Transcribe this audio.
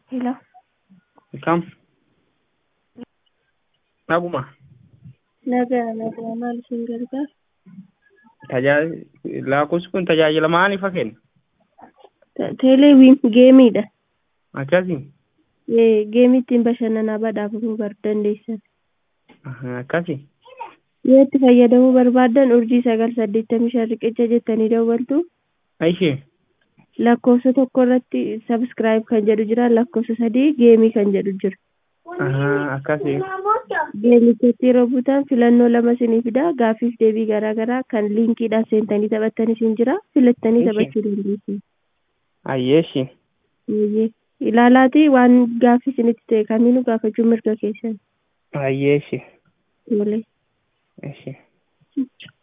Hello. Kam? Naguma. Nagaa maal isin gargaara? Lakkoofsi kun tajaajila maaliif kenna? Teeleewwiin geemiidha. Akkasii? Geemii ittiin bashannanaa badhaafamuu dandeessan. Akkasii? Yoo itti fayyadamuu barbaaddan urjii 985 riqicha jettanii dawwaltu. Ishee? Lakkoofsa tokko irratti subscribe kan jedhu jira. Lakkoofsa 3 geemii kan jedhu jira. Akkasii? Geemichatti yeroo buutan filannoo 2 isinii fida. Gaaffiif deebii garaagaraa kan liinkiidhaan seentanii taphattan isin jira. Filattanii taphachuu dandeessu. Ayyeeshi. Ilaalaati waan gaaffii isinitti ta'e kamiinuu gaafachuu mirga keessan. Ayyeeshi. Malee. Ishee.